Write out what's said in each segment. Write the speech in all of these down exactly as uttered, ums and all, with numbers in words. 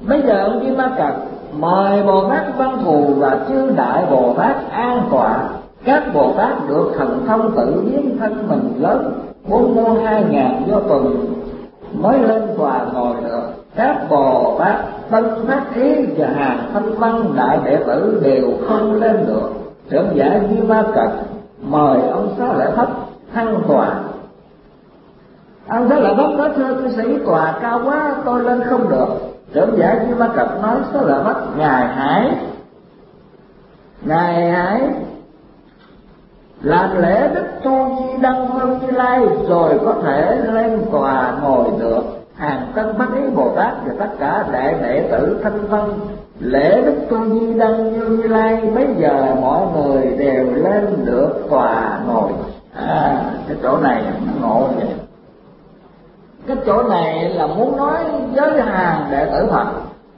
Bây giờ ông Kim Ma Cật mời Bồ Tát Văn Thù và chư đại Bồ Tát an tọa. Các Bồ Tát được thần thông tự biến thân mình lớn bốn mươi hai ngàn do tuần mới lên tòa ngồi được. Các Bồ Tát Tân Phát Ý và hàng Thanh Văn đại đệ tử đều không lên được. Trưởng giả Di Ma Cật mời ông Xá Lợi Thất thăng tòa. Ông Xá Lợi Thất nói: thưa cư sĩ, tòa cao quá tôi lên không được. Trưởng giả Di Ma Cật nói: Xá Lợi Thất, ngài hãy ngài hãy làm lễ Đức Tu Di Đăng Hương Như Lai rồi có thể lên tòa ngồi được. Hàng Tân Phát Ý Bồ Tát và tất cả đại đệ tử Thanh Văn lễ Đức Tu Di Đăng Như Lai, bây giờ mọi người đều lên được tòa ngồi. À, cái chỗ này nó ngộ vậy. Cái chỗ này là muốn nói với hàng đệ tử Phật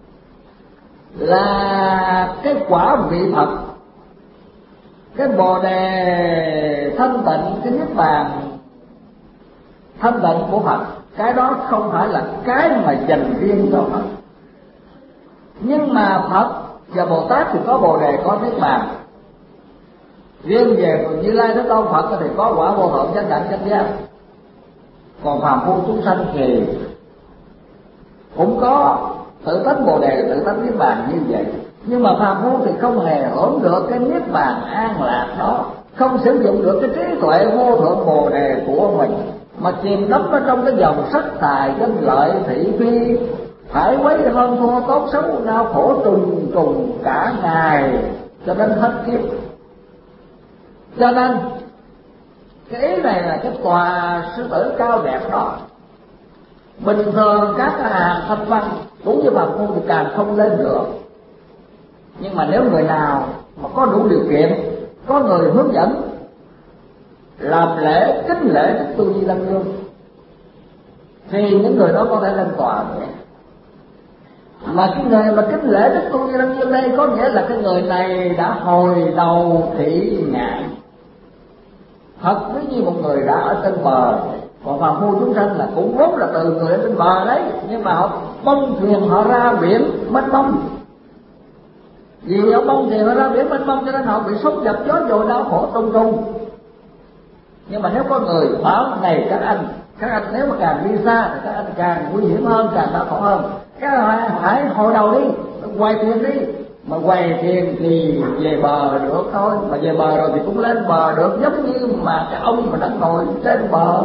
là cái quả vị Phật, cái bồ đề thanh tịnh, cái niết bàn thanh tịnh của Phật, cái đó không phải là cái mà dành riêng cho Phật. Nhưng mà Phật và Bồ Tát thì có bồ đề, có niết bàn. Riêng về Như Lai Thế Tôn Phật thì có quả vô thượng chánh đẳng chánh giác. Còn phàm phu chúng sanh thì cũng có tự tánh bồ đề, tự tánh niết bàn như vậy. Nhưng mà phàm phu thì không hề hưởng được cái niết bàn an lạc đó, không sử dụng được cái trí tuệ vô thượng bồ đề của mình, mà chìm đắm ở trong cái dòng sắc tài danh lợi thị phi, phải quấy hơn thua tốt xấu đau khổ trùng trùng cả ngày cho đến hết kiếp. Cho nên cái ý này là cái tòa sư tử cao đẹp đó. Bình thường các hàng Thanh Văn cũng như phàm phu thì càng không lên được. Nhưng mà nếu người nào mà có đủ điều kiện, có người hướng dẫn, làm lễ kính lễ Đức Tu Di Đăng Hương, thì những người đó có thể lên tòa được. Mà cái người mà kính lễ Đức Tu Di Đăng Hương đây có nghĩa là cái người này đã hồi đầu thị ngại, thật với như một người đã ở trên bờ. Còn phàm phu chúng sanh là cũng vốn là từ người ở trên bờ đấy, nhưng mà họ bông thuyền họ ra biển mênh mông. Vì họ bông thuyền họ ra biển mênh mông cho nên họ bị sóng dập gió dội đau khổ tung tung. Nhưng mà nếu có người bảo này các anh, các anh nếu mà càng đi xa thì các anh càng nguy hiểm hơn, càng đau khổ hơn, các anh hãy hồi đầu đi, quay thuyền đi. Mà quay thuyền thì về bờ được thôi, mà về bờ rồi thì cũng lên bờ được, giống như mà cái ông mà đang ngồi trên bờ.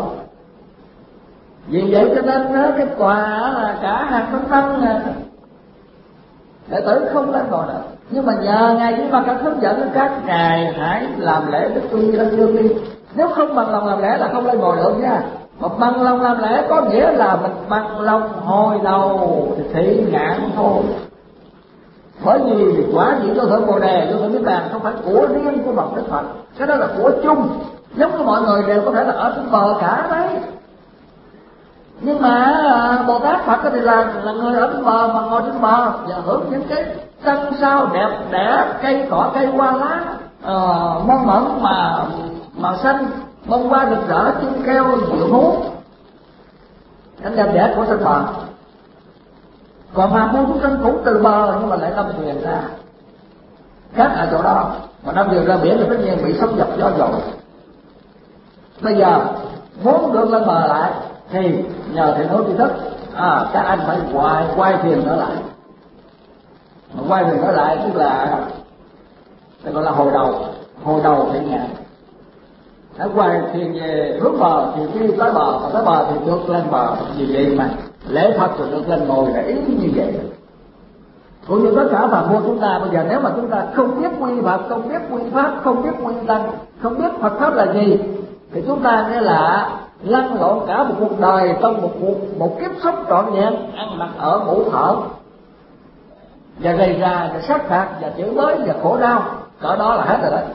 Vì vậy cho nên cái tòa là cả hàng Thanh Văn đệ tử không lên ngồi được. Nhưng mà nhờ ngài Di Ma Cật hướng dẫn các ngài hãy làm lễ Đức Tu Di Đăng Hương đi. Nếu không bằng lòng làm lễ là không lên ngồi được nha. Mà bằng lòng làm lễ có nghĩa là mình bằng lòng hồi đầu thì thị ngạn thôi. Bởi vì quả vị vô thượng bồ đề, vô thượng niết bàn không phải của riêng của bậc Đức Phật, cái đó là của chung, giống như mọi người đều có thể là ở trên bờ cả đấy. Nhưng mà Bồ Tát Phật thì là là người ở trên bờ mà ngồi trên bờ và hưởng những cái sân sao đẹp đẽ, cây cỏ cây hoa lá uh, mơn mởn mà màu xanh, bông hoa rực rỡ, chim kêu diệu hú, cảnh đẹp đẽ của trên bờ. Còn phàm phu chúng sanh cũng từ bờ nhưng mà lại đâm thuyền ra khác ở chỗ đó, mà đâm thuyền ra biển thì tất nhiên bị sóng dập gió dội. Bây giờ muốn được lên bờ lại thì nhờ thầy nói tri thức, à, các anh phải quay quay thuyền trở lại. Mà quay thuyền trở lại tức là đây gọi là hồi đầu, hồi đầu thị ngạn. Đã quay thuyền về hướng bờ thì khi tới bờ, và tới bờ thì được lên bờ. Vì vậy mà lễ Phật rồi được lên ngồi là ý như vậy. Cũng như tất cả phàm phu chúng ta bây giờ, nếu mà chúng ta không biết quy Phật, không biết quy pháp, không biết quy tăng, không biết Phật pháp là gì, thì chúng ta nghĩa là lăn lộn cả một cuộc đời trong một cuộc một kiếp sống trọn vẹn, ăn mặc ở ngủ thở và gây ra và sát phạt và chửi bới và khổ đau, cỡ đó là hết rồi đấy.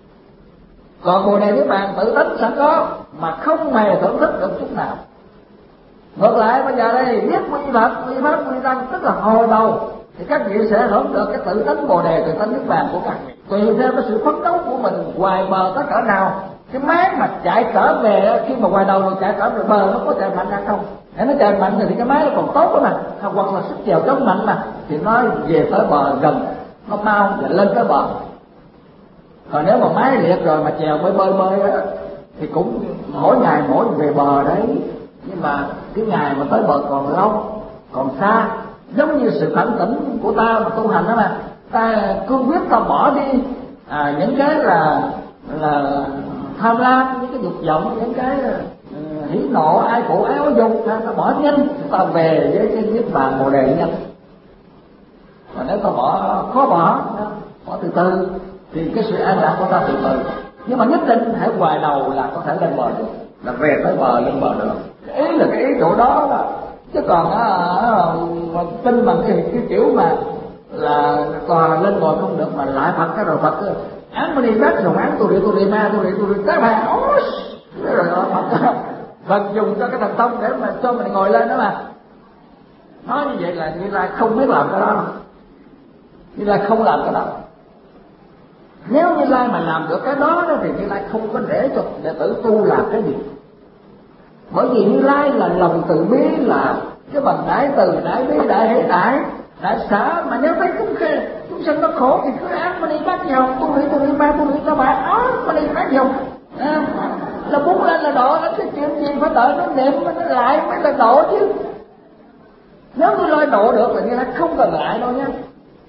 Còn bồ đề niết bàn tự tánh sẵn có mà không hề thưởng thức được chút nào. Ngược lại bây giờ đây biết quy Phật, quy pháp, quy tăng tức là hồi đầu thì các vị sẽ hưởng được cái tự tánh bồ đề, tự tánh niết bàn của các vị. Tùy theo cái sự phấn đấu của mình hoài bờ tới cỡ nào, cái máy mà chạy trở về khi mà hoài đầu rồi chạy trở về bờ nó có chạy mạnh hay không, Nếu nó trời mạnh thì cái máy nó còn tốt đó mà, hoặc là sức chèo chống mạnh mà, thì nó về tới bờ gần, nó mau và lên tới bờ. Còn nếu mà máy liệt rồi mà chèo bơi bơi bơi á, thì cũng mỗi ngày mỗi về bờ đấy, nhưng mà cái ngày mà tới bờ còn lâu, còn xa. Giống như sự phản tỉnh của ta mà tu hành đó mà, ta cương quyết ta bỏ đi à, những cái là là tham lam, những cái dục vọng, những cái uh, hỉ nộ ai phụ ái áo dục, ta, ta bỏ nhanh, ta về với cái niết bàn bồ đề nhanh. Mà nếu ta bỏ khó bỏ, bỏ từ từ thì cái sự an lạc của ta từ từ. Nhưng mà nhất định hãy hoài đầu là có thể lên bờ được, là về tới bờ lên bờ được. Ý là cái ý chỗ đó là, chứ còn á tin bằng cái, cái kiểu mà là tòa lên ngồi không được mà lại Phật cái rồi Phật án mà đi bác rồi án tôi đi tôi đi ma tôi đi tôi đi tới bà ối rồi Phật Phật dùng cho cái thần thông để mà cho mình ngồi lên đó mà. Nói như vậy là Như Lai không biết làm cái đó, Như Lai không làm cái đó. Nếu Như Lai mà làm được cái đó thì Như Lai không có để cho đệ tử tu làm cái gì. Bởi vì Như Lai là lòng từ bi, là cái bằng đại từ, đại bi, đại hỷ, đại đại xã. Mà nếu thấy chúng chúng sinh nó khổ thì cứ ác mà đi bác nhau, tôi nghĩ tôi đi ba tôi nghĩ các bạn đó mà đi bác nhau à, là muốn lên là độ. Nó cái chuyện gì phải đợi nó niệm nó lại mới là độ chứ. Nếu Như Lai độ được là Như Lai không cần lại đâu nha.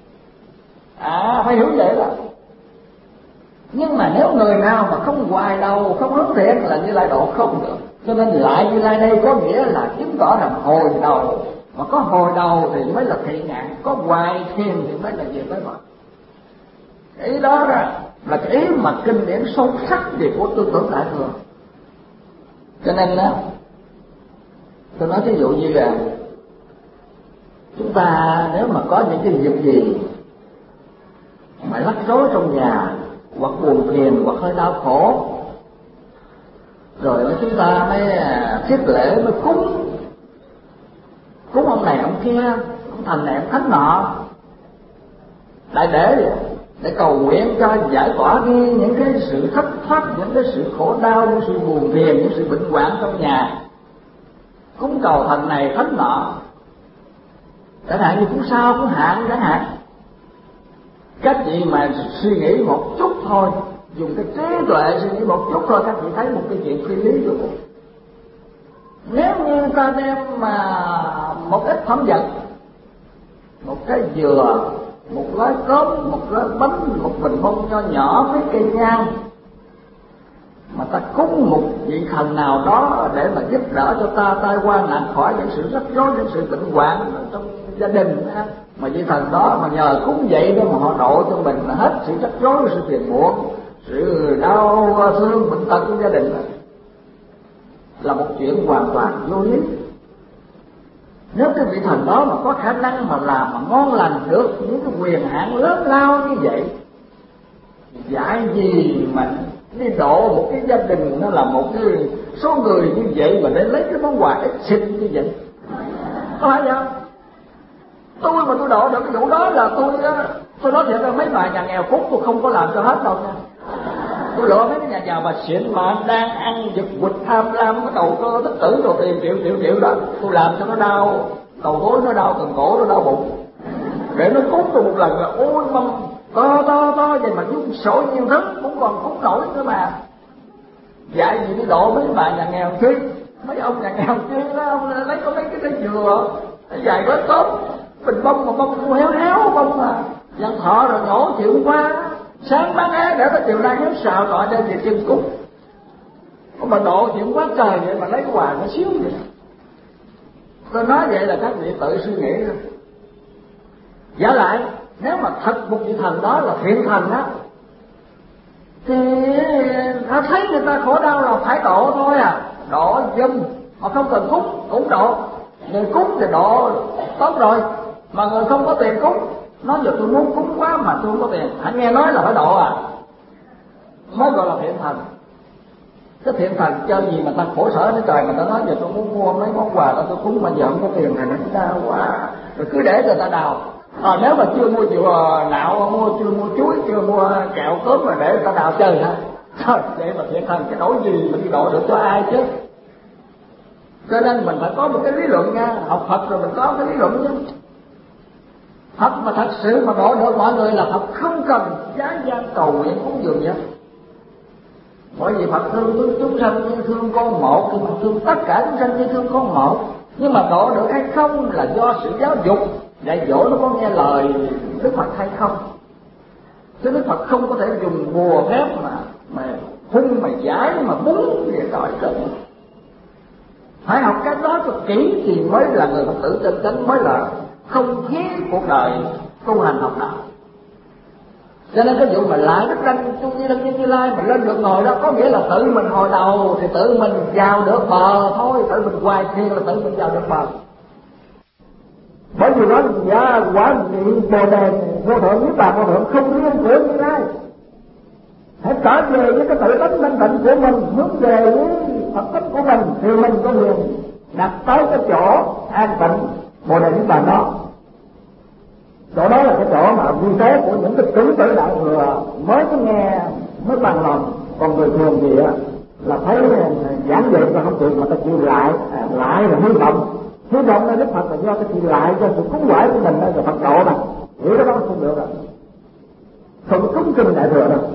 À phải hiểu vậy đó. Nhưng mà nếu người nào mà không hoài đầu, không hướng thiện là Như Lai độ không được. Cho nên lại Như Lai đây có nghĩa là chứng tỏ rằng hồi đầu. Mà có hồi đầu thì mới là thị ngạn, có hoài thiền thì mới là về tới bờ. Ý đó là, là cái ý mà kinh điển sâu sắc về của tư tưởng Đại Thừa. Cho nên đó, tôi nói ví dụ như là chúng ta nếu mà có những cái việc gì mà lắc rối trong nhà, hoặc buồn phiền, hoặc hơi đau khổ, rồi chúng ta mới thiết lễ, mới cúng cúng ông này ông kia, ông Thành này ông Thánh nọ, đại để để cầu nguyện cho giải tỏa đi những cái sự thất thoát, những cái sự khổ đau, những sự buồn phiền, những sự bệnh hoạn trong nhà. Cúng cầu thần này thánh nọ, chẳng hạn như cúng sao cúng hạn chẳng hạn. Các vị mà suy nghĩ một chút thôi, dùng cái trí tuệ suy nghĩ một chút thôi, các vị thấy một cái chuyện phi lý rồi. Nếu như ta đem mà một ít phẩm vật, một cái dừa, một gói cốm, một gói bánh, một bình bông nho nhỏ với cây nhang, mà ta cúng một vị thần nào đó để mà giúp đỡ cho ta tai qua nạn khỏi những sự rắc rối, những sự bệnh hoạn trong gia đình, mà vị thần đó mà nhờ cúng vậy đó mà họ độ cho mình là hết sự rắc rối, sự phiền muộn, sự đau thương bệnh tật của gia đình, là một chuyện hoàn toàn vô lý. Nếu cái vị thần đó mà có khả năng mà làm mà ngon lành được những cái quyền hạn lớn lao như vậy, dạy gì mà đi độ một cái gia đình, nó là một cái số người như vậy mà để lấy cái món quà ít xịt như vậy, có phải không? Tôi mà tôi độ được cái vụ đó là tôi đó, tôi nói thiệt là mấy bà nhà nghèo phúc tôi không có làm cho hết đâu nha. Tôi lựa mấy cái nhà giàu bà xịn mà đang ăn giật quỵt tham lam cái đầu cơ tích tử đồ tiền triệu triệu triệu đó, tôi làm cho nó đau đầu gối, nó đau cần cổ, nó đau bụng, để nó cúng tôi một lần là ôi mâm to to to vậy mà dung sổ nhiều thứ cũng còn cúng nổi nữa mà. Dạy gì đi độ mấy bà nhà nghèo chứ, mấy ông nhà nghèo chứ đó, ông lấy có mấy cái trái dừa dài quá tốt, bình bông mà bông tôi héo héo bông mà dân thọ rồi nhổ chịu qua, sáng bán á để có chiều nay nhớ xào gọi lên về chân cúng. Mà độ chuyện quá trời vậy mà lấy cái quà nó xíu vậy. Tôi nói vậy là các vị tự suy nghĩ thôi. Giả lại nếu mà thật một vị thần đó là thiện thần á, thì họ thấy người ta khổ đau là phải độ thôi à, độ giùm mà không cần cúng cũng độ. Người cúng thì độ tốt rồi, mà người không có tiền cúng, nói giờ tôi muốn cúng quá mà tôi không có tiền, hãy nghe nói là phải độ à, mới gọi là thiện thần. Cái thiện thần chơi gì mà ta khổ sở đến trời, mà ta nói giờ tôi muốn mua mấy món quà đó tôi cúng mà giờ không có tiền này nó đau quá, rồi cứ để người ta đào. À, nếu mà chưa mua chùa nạo, mua chưa mua chuối, chưa mua kẹo cốm mà để người ta đào chơi hả? Thôi vậy mà thiện thần cái nỗi gì mà đi độ được cho ai chứ? Cho nên mình phải có một cái lý luận nha, học Phật rồi mình có cái lý luận chứ. Phật mà thật sự mà độ được mọi người là Phật không cần giá gian cầu nguyện cúng dường gì hết. Bởi vì Phật thương chúng sanh như thương con một, thì Phật thương tất cả chúng sanh như thương con một. Nhưng mà độ được hay không là do sự giáo dục dạy dỗ nó có nghe lời Đức Phật hay không. Chứ Đức Phật không có thể dùng bùa phép mà mà hung mà giải mà búng để đòi trận. Phải học cái đó cho kỹ thì mới là người Phật tử chân chánh, mới là không khí cuộc đời tu hành học đạo. Cho nên cái vụ mà lại đức đăng chu di đăng như lai mà lên được ngồi đó có nghĩa là tự mình hồi đầu thì tự mình vào được bờ thôi, tự mình hoài thiền là tự mình vào được bờ. Bởi vì đó dạ quả vị bồ đề vô thượng với bà vô thượng không riêng của như lai. Hãy trở về với cái tự tánh thanh tịnh của mình, hướng về với Phật tánh của mình thì mình có quyền đặt tới cái chỗ an tịnh bồ đề niết bàn đó. Chỗ đó là cái chỗ mà vi tế của những cái chứng tử đại thừa mới có nghe mới bằng lòng. Còn người thường thì là thấy giảng dạy và không chịu mà ta chịu lại, à, lại là hy vọng. Hy vọng là Đức Phật là do cái chịu lại cho sự cúng quải của mình rồi Phật độ mà. Hiểu cái đó không được rồi. Không cúng kinh đại thừa đâu.